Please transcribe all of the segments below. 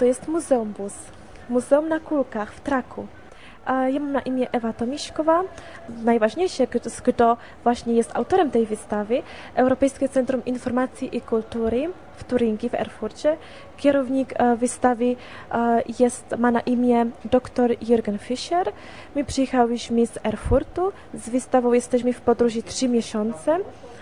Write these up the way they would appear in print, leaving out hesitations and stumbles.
to jest Muzeum Bus. Muzeum na Kulkach w Traku. Ja mam na imię Ewa Tomiśkowa. Najważniejsze, kto właśnie jest autorem tej wystawy, Europejskie Centrum Informacji i Kultury w Turyngii, w Erfurcie. Kierownik wystawy ma na imię dr Jürgen Fischer. My przyjechałyśmy z Erfurtu. Z wystawą jesteśmy w podróży 3 miesiące.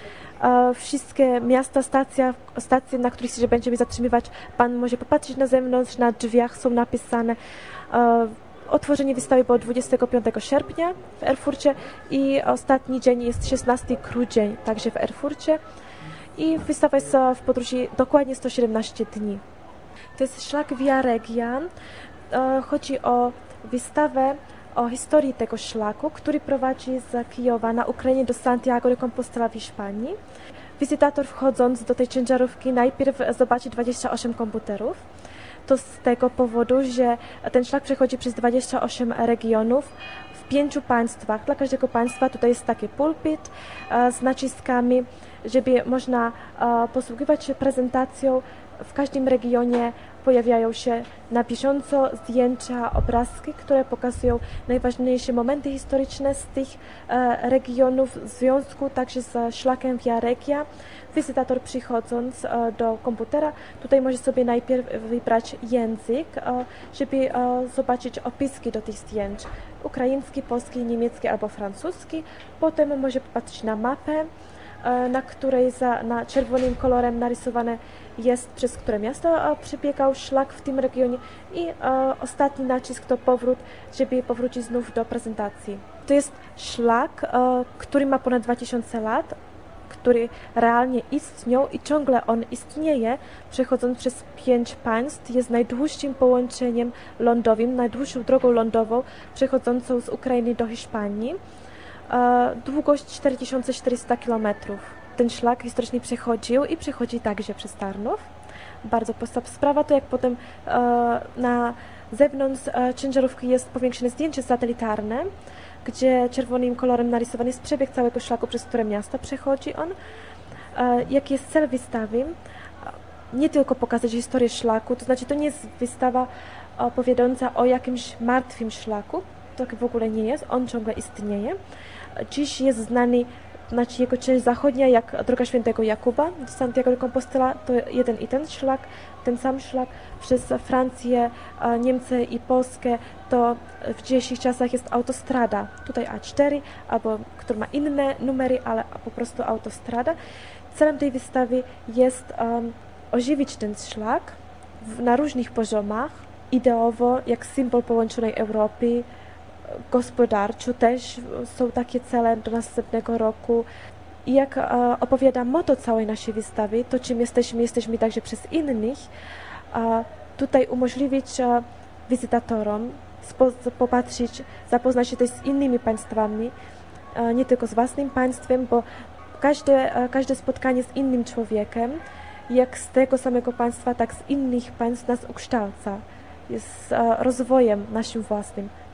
Wszystkie miasta, stacje, na których się będziemy zatrzymywać, pan może popatrzeć na zewnątrz, na drzwiach są napisane. Otworzenie wystawy było 25 sierpnia w Erfurcie i ostatni dzień jest 16 grudzień, także w Erfurcie. I wystawa jest w podróży dokładnie 117 dni. To jest szlak Via Regia. Chodzi o wystawę o historii tego szlaku, który prowadzi z Kijowa na Ukrainie do Santiago de Compostela w Hiszpanii. Wizytator wchodząc do tej ciężarówki najpierw zobaczy 28 komputerów. To z tego powodu, że ten szlak przechodzi przez 28 regionów w 5 państwach. Dla każdego państwa tutaj jest taki pulpit z naciskami, żeby można posługiwać się prezentacją. W każdym regionie pojawiają się na bieżąco zdjęcia, obrazki, które pokazują najważniejsze momenty historyczne z tych regionów w związku także z szlakiem Via Regia. Wizytator przychodząc do komputera, tutaj może sobie najpierw wybrać język, żeby zobaczyć opiski do tych zdjęć. Ukraiński, polski, niemiecki albo francuski. Potem może popatrzeć na mapę, na której na czerwonym kolorem narysowane jest, przez które miasto przebiegał szlak w tym regionie i ostatni nacisk to powrót, żeby powrócić znów do prezentacji. To jest szlak, który ma ponad 2000 lat, który realnie istniał i ciągle on istnieje, przechodząc przez 5 państw, jest najdłuższym połączeniem lądowym, najdłuższą drogą lądową przechodzącą z Ukrainy do Hiszpanii. Długość 4400 km. Ten szlak historycznie przechodził i przechodzi także przez Tarnów. Bardzo prosta sprawa, to jak potem na zewnątrz ciężarówki jest powiększone zdjęcie satelitarne, gdzie czerwonym kolorem narysowany jest przebieg całego szlaku, przez które miasto przechodzi on. Jaki jest cel wystawy? Nie tylko pokazać historię szlaku, to znaczy to nie jest wystawa opowiadająca o jakimś martwym szlaku, tak w ogóle nie jest, on ciągle istnieje. Dziś jest znany, znaczy jego część zachodnia, jak Droga Świętego Jakuba do Santiago de Compostela, to jeden i ten szlak, ten sam szlak przez Francję, Niemcy i Polskę, to w dzisiejszych czasach jest autostrada, tutaj A4, albo która ma inne numery, ale po prostu autostrada. Celem tej wystawy jest ożywić ten szlak na różnych poziomach, ideowo, jak symbol połączonej Europy, gospodarczo też są takie cele do następnego roku. I jak opowiada motto całej naszej wystawy, to czym jesteśmy także przez innych, tutaj umożliwić wizytatorom popatrzeć, zapoznać się też z innymi państwami, nie tylko z własnym państwem, bo każde spotkanie z innym człowiekiem, jak z tego samego państwa, tak z innych państw nas ukształca, jest rozwojem naszym własnym.